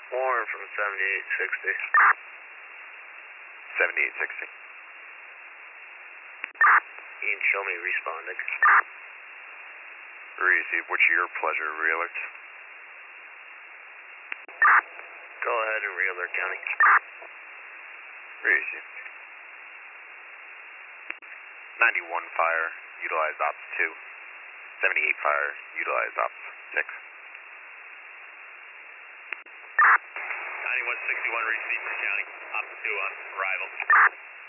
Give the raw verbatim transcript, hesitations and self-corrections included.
Warren from seventy-eight sixty. seventy-eight sixty. Ian, show me responding. Receive, what's your pleasure, re-alert? Go ahead and re-alert County. Receive. ninety-one fire, utilize ops two. seventy-eight fire, utilize ops six. ninety-one sixty-one, receive to County. Ops two on arrival.